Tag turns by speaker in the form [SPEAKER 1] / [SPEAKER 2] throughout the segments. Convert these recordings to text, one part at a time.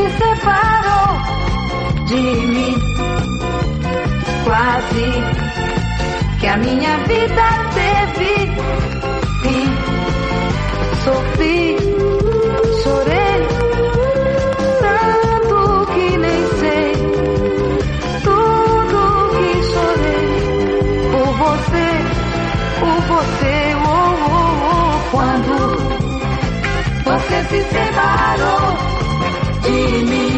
[SPEAKER 1] se separou de mim, quase que a minha vida teve fim. Sofri, chorei, tanto que nem sei tudo que chorei por você, oh, oh, oh. Quando você se separou de mim,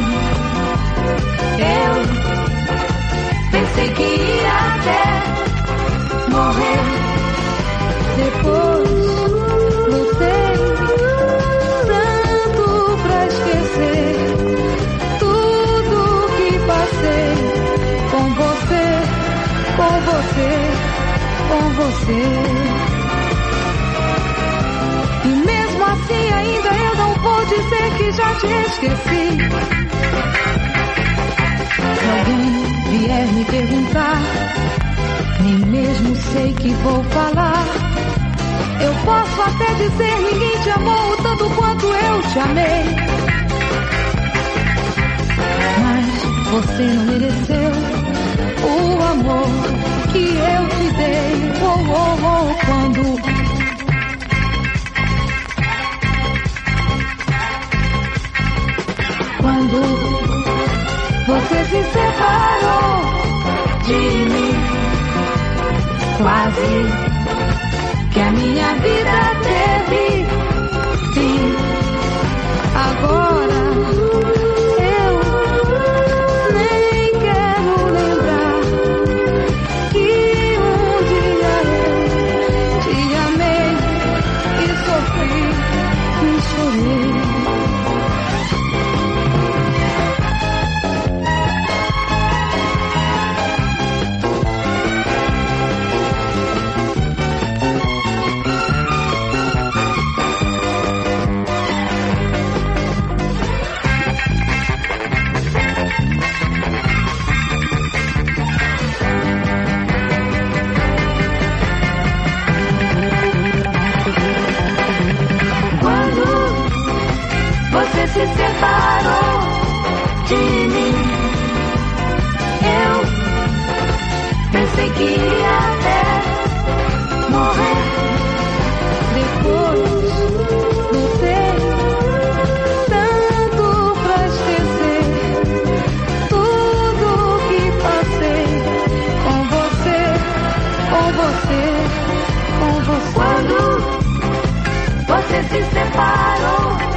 [SPEAKER 1] eu pensei que ia até morrer. Depois lutei tanto pra esquecer tudo que passei com você, com você, com você. E mesmo assim ainda eu não vou dizer que já te esqueci. Se alguém vier me perguntar, nem mesmo sei que vou falar. Eu posso até dizer, ninguém te amou tanto quanto eu te amei. Mas você não mereceu o amor que eu te dei. Oh, oh, oh, quando você se separou de mim, quase que a minha vida teve fim. Agora eu nem quero lembrar que um dia eu te amei e sofri e chorei. Você se separou de mim, eu pensei que ia até morrer. Depois lutei tanto pra esquecer tudo que passei com você, com você, com você. Quando você se separou